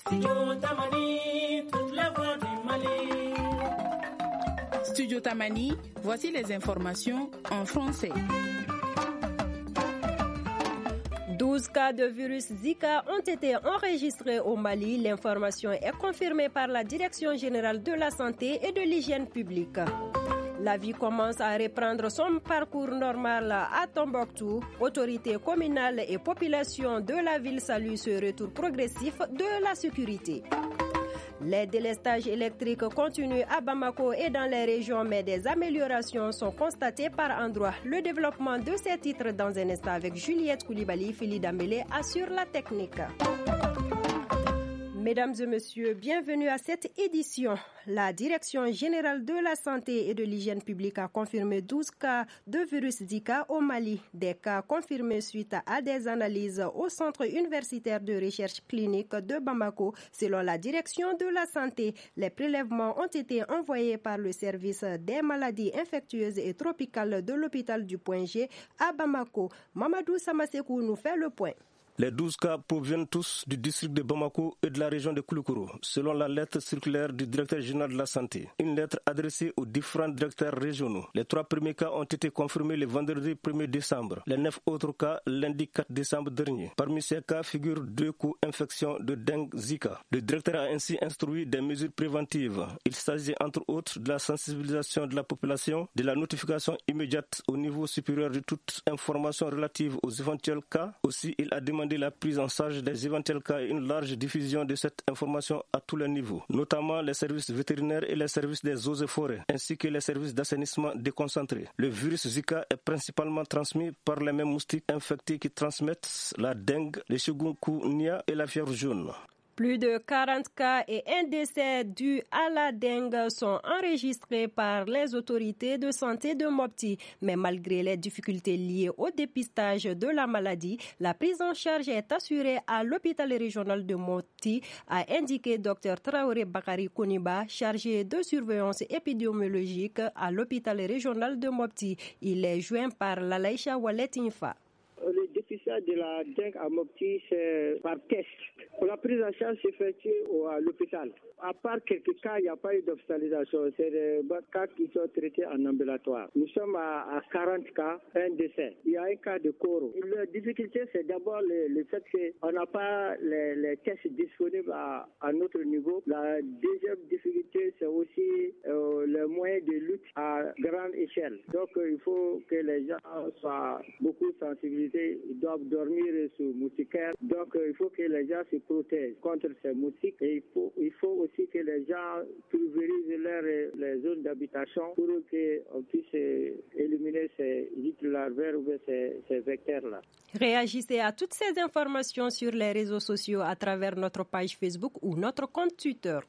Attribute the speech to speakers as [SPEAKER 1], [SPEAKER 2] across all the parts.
[SPEAKER 1] Studio Tamani, voici les informations en français.
[SPEAKER 2] 12 cas de virus Zika ont été enregistrés au Mali. L'information est confirmée par la Direction générale de la santé et de l'hygiène publique. La vie commence à reprendre son parcours normal à Tombouctou. Autorités communales et population de la ville saluent ce retour progressif de la sécurité. Les délestages électriques continuent à Bamako et dans les régions, mais des améliorations sont constatées par endroits. Le développement de ces titres dans un instant avec Juliette Koulibaly, Phili Dambélé assure la technique. Mesdames et messieurs, bienvenue à cette édition. La Direction générale de la santé et de l'hygiène publique a confirmé 12 cas de virus Zika au Mali. Des cas confirmés suite à des analyses au Centre universitaire de recherche clinique de Bamako. Selon la Direction de la santé, les prélèvements ont été envoyés par le service des maladies infectieuses et tropicales de l'hôpital du Point G à Bamako. Mamadou Samasekou nous fait le point.
[SPEAKER 3] Les 12 cas proviennent tous du district de Bamako et de la région de Koulikoro, selon la lettre circulaire du directeur général de la santé. Une lettre adressée aux différents directeurs régionaux. Les 3 premiers cas ont été confirmés le vendredi 1er décembre. Les 9 autres cas lundi 4 décembre dernier. Parmi ces cas figurent 2 co-infections de dengue Zika. Le directeur a ainsi instruit des mesures préventives. Il s'agit entre autres de la sensibilisation de la population, de la notification immédiate au niveau supérieur de toute information relative aux éventuels cas. Aussi, il a demandé la prise en charge des éventuels cas et une large diffusion de cette information à tous les niveaux, notamment les services vétérinaires et les services des eaux et forêts, ainsi que les services d'assainissement déconcentrés. Le virus Zika est principalement transmis par les mêmes moustiques infectés qui transmettent la dengue, le chikungunya et la fièvre jaune.
[SPEAKER 2] Plus de 40 cas et un décès dû à la dengue sont enregistrés par les autorités de santé de Mopti. Mais malgré les difficultés liées au dépistage de la maladie, la prise en charge est assurée à l'hôpital régional de Mopti, a indiqué Dr Traoré Bakari Kouniba, chargé de surveillance épidémiologique à l'hôpital régional de Mopti. Il est joint par Lalaïcha Walet Infa.
[SPEAKER 4] Le dépistage de la dengue à Mopti, c'est par test. La prise en charge s'effectue à l'hôpital. À part quelques cas, il n'y a pas eu d'hospitalisation. C'est des cas qui sont traités en ambulatoire. Nous sommes à 40 cas, un décès. Il y a un cas de coro. La difficulté, c'est d'abord le fait qu'on n'a pas les tests disponibles à notre niveau. La deuxième difficulté, c'est aussi le moyen de lutte à grande échelle. Donc, il faut que les gens soient beaucoup sensibilisés. Ils doivent dormir sous moustiquaire. Donc, il faut que les gens se protègent contre ces moustiques. Et il faut aussi que les gens pulvérisent les zones d'habitation pour qu'on puisse éliminer ces gîtes larvaires ou ces vecteurs-là.
[SPEAKER 2] Réagissez à toutes ces informations sur les réseaux sociaux à travers notre page Facebook ou notre compte Twitter.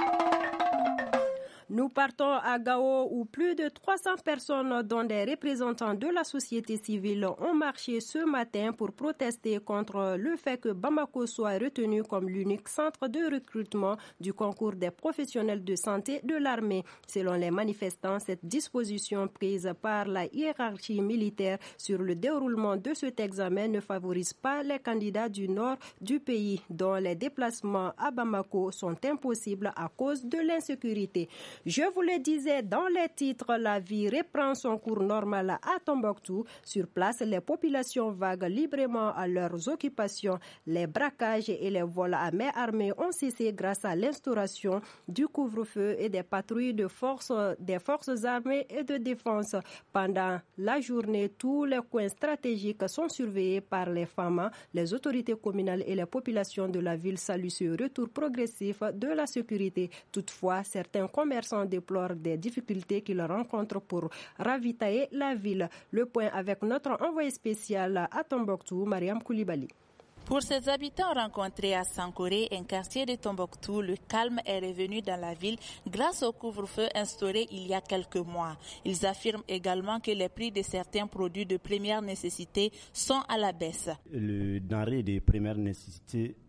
[SPEAKER 2] Nous partons à Gao où plus de 300 personnes, dont des représentants de la société civile, ont marché ce matin pour protester contre le fait que Bamako soit retenu comme l'unique centre de recrutement du concours des professionnels de santé de l'armée. Selon les manifestants, cette disposition prise par la hiérarchie militaire sur le déroulement de cet examen ne favorise pas les candidats du nord du pays, dont les déplacements à Bamako sont impossibles à cause de l'insécurité. Je vous le disais dans les titres, la vie reprend son cours normal à Tombouctou. Sur place, les populations vaguent librement à leurs occupations. Les braquages et les vols à main armée ont cessé grâce à l'instauration du couvre-feu et des patrouilles des forces armées et de défense. Pendant la journée, tous les coins stratégiques sont surveillés par les femmes. Les autorités communales et les populations de la ville saluent ce retour progressif de la sécurité. Toutefois, certains commerçants déplorent des difficultés qu'ils rencontrent pour ravitailler la ville. Le point avec notre envoyé spécial à Tombouctou, Mariam Koulibaly.
[SPEAKER 5] Pour ses habitants rencontrés à Sankoré, un quartier de Tombouctou, le calme est revenu dans la ville grâce au couvre-feu instauré il y a quelques mois. Ils affirment également que les prix de certains produits de première nécessité sont à la baisse.
[SPEAKER 6] Le denrée de première nécessité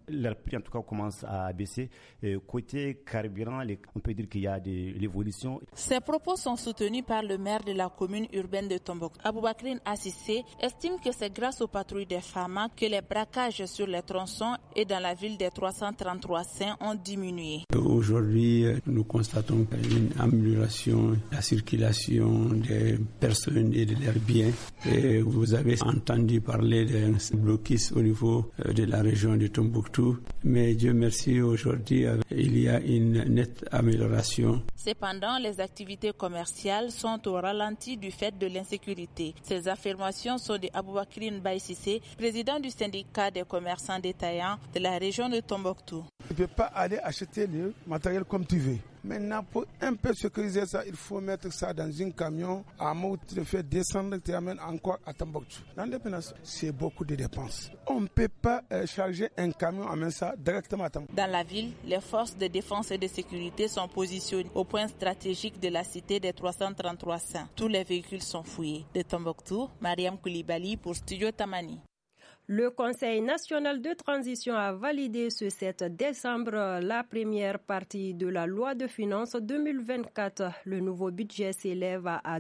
[SPEAKER 6] leur prix en tout cas commence à baisser. Côté carburant, on peut dire qu'il y a de l'évolution.
[SPEAKER 5] Ces propos sont soutenus par le maire de la commune urbaine de Tombouctou. Aboubacrine Assissé estime que c'est grâce aux patrouilles des FAMA que les braquages sur les tronçons et dans la ville des 333 Saints ont diminué.
[SPEAKER 7] Aujourd'hui, nous constatons une amélioration de la circulation des personnes et de leurs biens. Et vous avez entendu parler d'un blocus au niveau de la région de Tombouctou. Mais Dieu merci, aujourd'hui, il y a une nette amélioration.
[SPEAKER 5] Cependant, les activités commerciales sont au ralenti du fait de l'insécurité. Ces affirmations sont de Aboubacrine Baïsissé, président du syndicat des commerçants détaillants de la région de Tombouctou.
[SPEAKER 8] Tu ne peux pas aller acheter le matériel comme tu veux. Maintenant, pour un peu sécuriser ça, il faut mettre ça dans un camion à Maut, le faire descendre, tu amènes encore à Tombouctou. L'indépendance, c'est beaucoup de dépenses. On ne peut pas charger un camion, amener ça directement à Tombouctou.
[SPEAKER 5] Dans la ville, les forces de défense et de sécurité sont positionnées au point stratégique de la cité des 333 Saints. Tous les véhicules sont fouillés. De Tombouctou, Mariam Koulibaly pour Studio Tamani.
[SPEAKER 2] Le Conseil national de transition a validé ce 7 décembre la première partie de la loi de finances 2024. Le nouveau budget s'élève à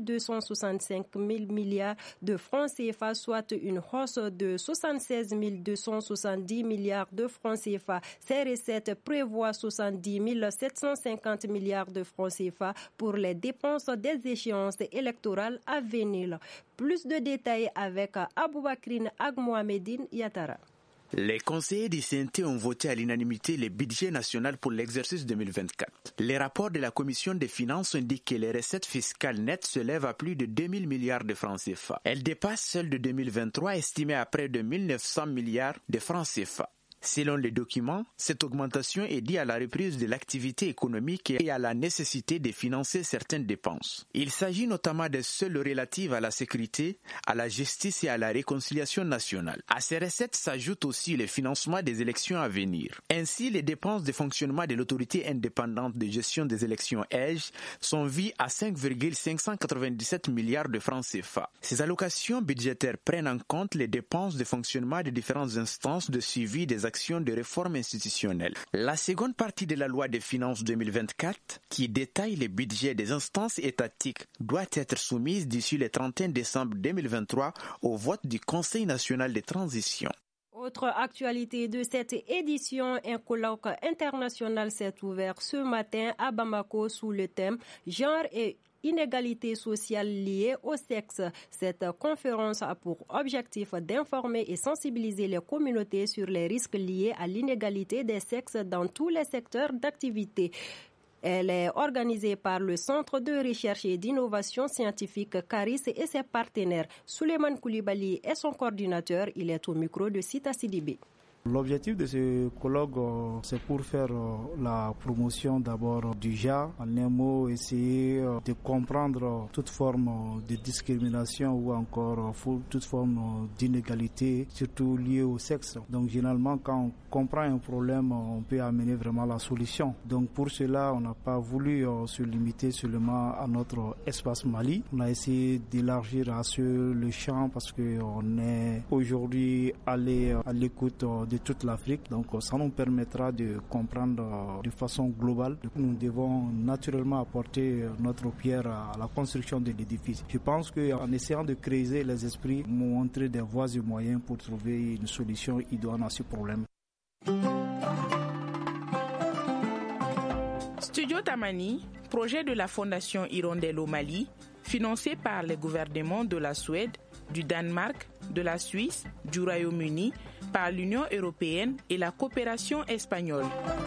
[SPEAKER 2] 2265 000 milliards de francs CFA, soit une hausse de 76 270 milliards de francs CFA. Ces recettes prévoient 70 750 milliards de francs CFA pour les dépenses des échéances électorales à venir. Plus de détails avec Aboubacrine Agmohamedine Yatara.
[SPEAKER 9] Les conseillers du CNT ont voté à l'unanimité le budget national pour l'exercice 2024. Les rapports de la Commission des finances indiquent que les recettes fiscales nettes se lèvent à plus de 2000 milliards de francs CFA. Elles dépassent celles de 2023 estimées à près de 1900 milliards de francs CFA. Selon les documents, cette augmentation est due à la reprise de l'activité économique et à la nécessité de financer certaines dépenses. Il s'agit notamment des seules relatives à la sécurité, à la justice et à la réconciliation nationale. À ces recettes s'ajoute aussi le financement des élections à venir. Ainsi, les dépenses de fonctionnement de l'autorité indépendante de gestion des élections EGE sont vues à 5,597 milliards de francs CFA. Ces allocations budgétaires prennent en compte les dépenses de fonctionnement des différentes instances de suivi des actions de réforme institutionnelle. La seconde partie de la loi des finances 2024, qui détaille les budgets des instances étatiques, doit être soumise d'ici le 31 décembre 2023 au vote du Conseil national de transition.
[SPEAKER 2] Autre actualité de cette édition, un colloque international s'est ouvert ce matin à Bamako sous le thème « Genre et inégalités sociales liées au sexe ». Cette conférence a pour objectif d'informer et sensibiliser les communautés sur les risques liés à l'inégalité des sexes dans tous les secteurs d'activité. Elle est organisée par le Centre de recherche et d'innovation scientifique CARIS et ses partenaires. Souleymane Koulibaly est son coordinateur. Il est au micro de Sita Sidibé.
[SPEAKER 10] L'objectif de ce colloque, c'est pour faire la promotion d'abord du genre. En un mot, essayer de comprendre toute forme de discrimination ou encore toute forme d'inégalité, surtout liée au sexe. Donc généralement, quand on comprend un problème, on peut amener vraiment la solution. Donc pour cela, on n'a pas voulu se limiter seulement à notre espace Mali. On a essayé d'élargir à le champ parce qu'on est aujourd'hui allé à l'écoute de toute l'Afrique. Donc ça nous permettra de comprendre de façon globale. Nous devons naturellement apporter notre pierre à la construction de l'édifice. Je pense qu'en essayant de creuser les esprits, montrer des voies et moyens pour trouver une solution idoine à ce problème.
[SPEAKER 1] Studio Tamani, projet de la Fondation Hirondelle au Mali, financé par les gouvernements de la Suède, du Danemark, de la Suisse, du Royaume-Uni, par l'Union européenne et la coopération espagnole.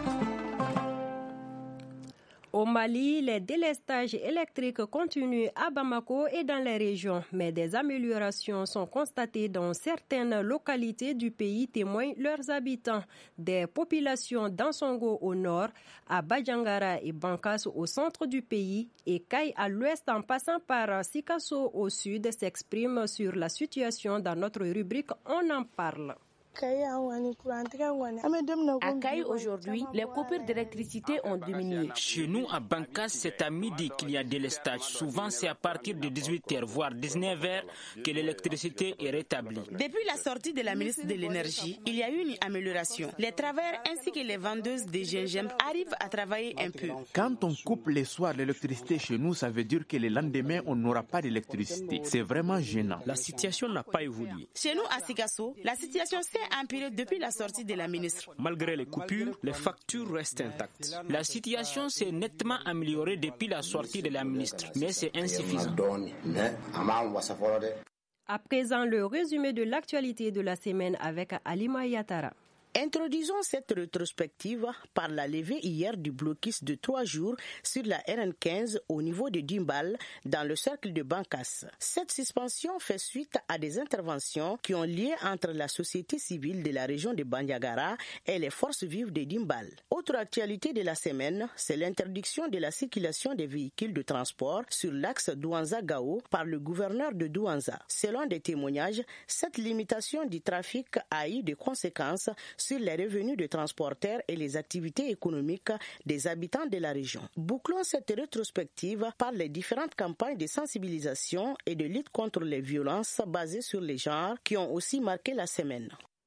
[SPEAKER 2] Au Mali, les délestages électriques continuent à Bamako et dans les régions, mais des améliorations sont constatées dans certaines localités du pays, témoignent leurs habitants. Des populations d'Ansongo au nord, à Badjangara et Bankas au centre du pays et Kay à l'ouest en passant par Sikasso au sud s'expriment sur la situation dans notre rubrique On en parle.
[SPEAKER 11] À Kaï, aujourd'hui, les coupures d'électricité ont diminué.
[SPEAKER 12] Chez nous, à Bankas, c'est à midi qu'il y a délestage. Souvent, c'est à partir de 18h, voire 19h, que l'électricité est rétablie.
[SPEAKER 13] Depuis la sortie de la ministre de l'Énergie, il y a eu une amélioration. Les travailleurs ainsi que les vendeuses de gingembre arrivent à travailler un peu.
[SPEAKER 9] Quand on coupe les soirs l'électricité chez nous, ça veut dire que le lendemain, on n'aura pas d'électricité. C'est vraiment gênant.
[SPEAKER 12] La situation n'a pas évolué.
[SPEAKER 13] Chez nous, à Sikasso, la situation s'est empirée depuis la sortie de la ministre.
[SPEAKER 12] Malgré les coupures, les factures restent intactes. La situation s'est nettement améliorée depuis la sortie de la ministre, mais c'est insuffisant.
[SPEAKER 2] À présent, le résumé de l'actualité de la semaine avec Alima Yatara.
[SPEAKER 13] Introduisons cette rétrospective par la levée hier du blocus de 3 jours sur la RN15 au niveau de Dimbal dans le cercle de Bankas. Cette suspension fait suite à des interventions qui ont lieu entre la société civile de la région de Bandiagara et les forces vives de Dimbal. Autre actualité de la semaine, c'est l'interdiction de la circulation des véhicules de transport sur l'axe Douanza-Gao par le gouverneur de Douanza. Selon des témoignages, cette limitation du trafic a eu des conséquences sur les revenus des transporteurs et les activités économiques des habitants de la région. Bouclons cette rétrospective par les différentes campagnes de sensibilisation et de lutte contre les violences basées sur les genres qui ont aussi marqué la semaine.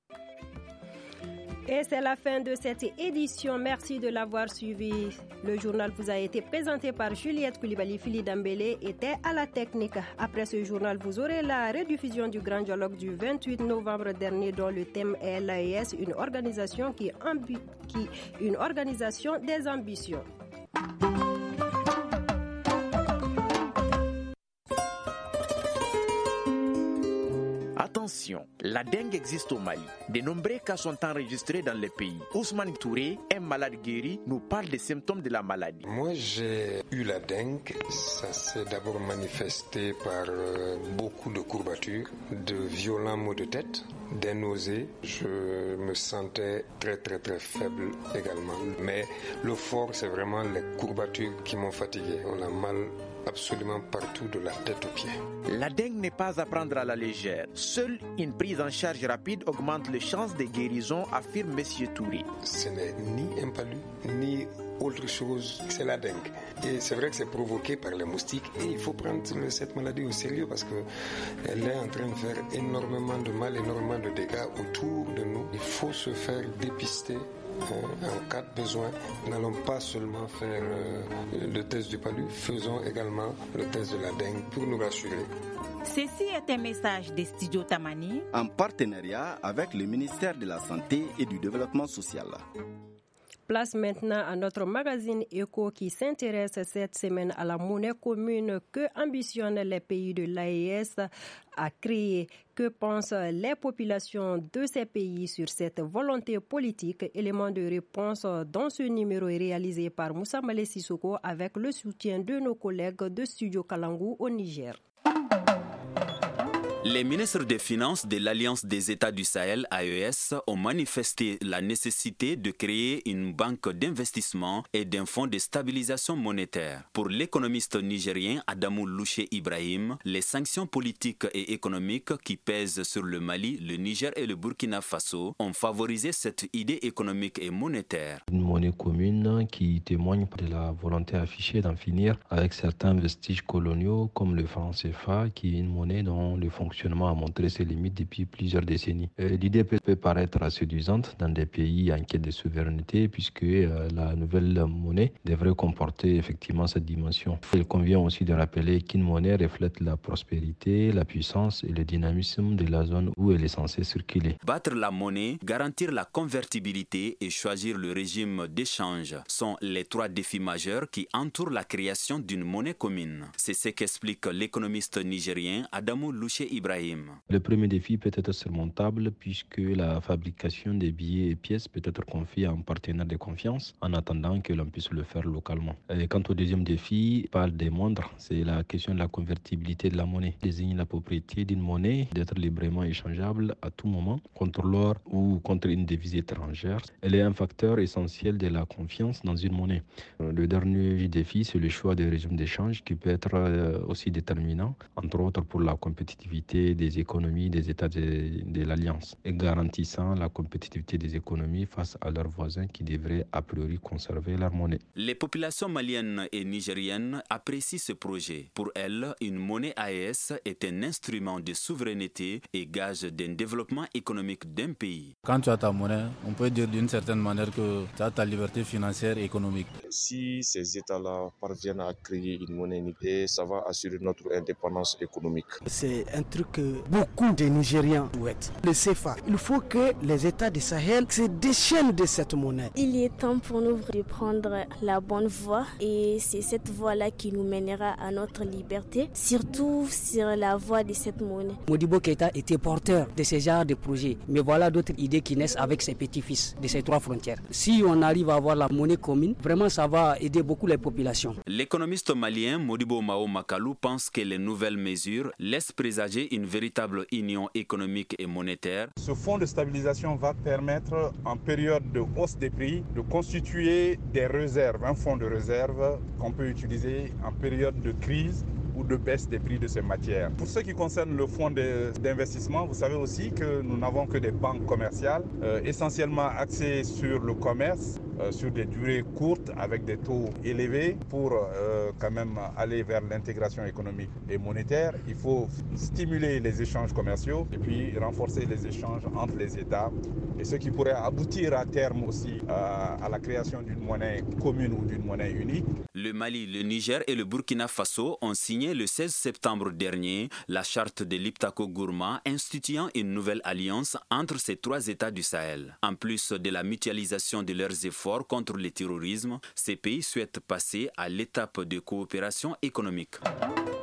[SPEAKER 2] Et c'est la fin de cette édition. Merci de l'avoir suivi. Le journal vous a été présenté par Juliette Koulibaly. Fili Dambélé était à la technique. Après ce journal, vous aurez la rediffusion du Grand Dialogue du 28 novembre dernier dont le thème est l'AES, une organisation des ambitions.
[SPEAKER 9] Attention, la dengue existe au Mali. De nombreux cas sont enregistrés dans le pays. Ousmane Touré, un malade guéri, nous parle des symptômes de la maladie.
[SPEAKER 14] Moi, j'ai eu la dengue. Ça s'est d'abord manifesté par beaucoup de courbatures, de violents maux de tête, des nausées. Je me sentais très faible également. Mais le fort, c'est vraiment les courbatures qui m'ont fatigué. On a mal absolument partout de la tête aux pieds.
[SPEAKER 9] La dengue n'est pas à prendre à la légère. Seule une prise en charge rapide augmente les chances de guérison, affirme M. Touré.
[SPEAKER 14] Ce n'est ni un palu, ni autre chose, c'est la dengue. Et c'est vrai que c'est provoqué par les moustiques et il faut prendre cette maladie au sérieux parce qu'elle est en train de faire énormément de mal, énormément de dégâts autour de nous. Il faut se faire dépister. En cas de besoin, n'allons pas seulement faire le test du palu, faisons également le test de la dengue pour nous rassurer.
[SPEAKER 15] Ceci est un message des studios Tamani
[SPEAKER 16] en partenariat avec le ministère de la Santé et du Développement social.
[SPEAKER 2] Place maintenant à notre magazine Éco qui s'intéresse cette semaine à la monnaie commune que ambitionnent les pays de l'AES à créer. Que pensent les populations de ces pays sur cette volonté politique? Élément de réponse dans ce numéro est réalisé par Moussa Malé Sissoko avec le soutien de nos collègues de Studio Kalangu au Niger.
[SPEAKER 17] Les ministres des Finances de l'Alliance des États du Sahel, AES, ont manifesté la nécessité de créer une banque d'investissement et d'un fonds de stabilisation monétaire. Pour l'économiste nigérien Adamou Louché Ibrahim, les sanctions politiques et économiques qui pèsent sur le Mali, le Niger et le Burkina Faso ont favorisé cette idée économique et monétaire.
[SPEAKER 18] Une monnaie commune qui témoigne de la volonté affichée d'en finir avec certains vestiges coloniaux comme le franc CFA, qui est une monnaie dont le fonctionnement a montré ses limites depuis plusieurs décennies. L'idée peut paraître séduisante dans des pays en quête de souveraineté puisque la nouvelle monnaie devrait comporter effectivement cette dimension. Il convient aussi de rappeler qu'une monnaie reflète la prospérité, la puissance et le dynamisme de la zone où elle est censée circuler.
[SPEAKER 17] Battre la monnaie, garantir la convertibilité et choisir le régime d'échange sont les 3 défis majeurs qui entourent la création d'une monnaie commune. C'est ce qu'explique l'économiste nigérien Adamou Louché Ibrahim.
[SPEAKER 18] Le premier défi peut être surmontable puisque la fabrication des billets et pièces peut être confiée à un partenaire de confiance en attendant que l'on puisse le faire localement. Et quant au deuxième défi, pas des moindres, c'est la question de la convertibilité de la monnaie. Désigne la propriété d'une monnaie d'être librement échangeable à tout moment contre l'or ou contre une devise étrangère. Elle est un facteur essentiel de la confiance dans une monnaie. Le dernier défi, c'est le choix des régimes d'échange qui peut être aussi déterminant, entre autres pour la compétitivité compétitivité des économies des États de l'Alliance et garantissant la compétitivité des économies face à leurs voisins qui devraient a priori conserver leur monnaie.
[SPEAKER 17] Les populations maliennes et nigériennes apprécient ce projet. Pour elles, une monnaie AES est un instrument de souveraineté et gage d'un développement économique d'un pays.
[SPEAKER 19] Quand tu as ta monnaie, on peut dire d'une certaine manière que tu as ta liberté financière et économique.
[SPEAKER 20] Si ces États-là parviennent à créer une monnaie unique, ça va assurer notre indépendance économique.
[SPEAKER 21] C'est un truc que beaucoup de Nigériens souhaitent. Le CFA, il faut que les États du Sahel se déchaînent de cette monnaie.
[SPEAKER 22] Il est temps pour nous de prendre la bonne voie et c'est cette voie-là qui nous mènera à notre liberté, surtout sur la voie de cette monnaie.
[SPEAKER 23] Modibo Keïta était porteur de ce genre de projet, mais voilà d'autres idées qui naissent avec ses petits-fils de ces 3 frontières. Si on arrive à avoir la monnaie commune, vraiment ça va aider beaucoup les populations.
[SPEAKER 17] L'économiste malien Modibo Mao Makalou pense que les nouvelles mesures laissent présager une véritable union économique et monétaire.
[SPEAKER 24] Ce fonds de stabilisation va permettre, en période de hausse des prix, de constituer des réserves, un fonds de réserve qu'on peut utiliser en période de crise ou de baisse des prix de ces matières. Pour ce qui concerne le fonds d'investissement, vous savez aussi que nous n'avons que des banques commerciales, essentiellement axées sur le commerce, sur des durées courtes avec des taux élevés. Pour quand même aller vers l'intégration économique et monétaire, il faut stimuler les échanges commerciaux et puis renforcer les échanges entre les États, et ce qui pourrait aboutir à terme aussi à la création d'une monnaie commune ou d'une monnaie unique.
[SPEAKER 17] Le Mali, le Niger et le Burkina Faso ont signé le 16 septembre dernier la charte de l'Iptako Gourma instituant une nouvelle alliance entre ces 3 États du Sahel. En plus de la mutualisation de leurs efforts contre le terrorisme, ces pays souhaitent passer à l'étape de coopération économique.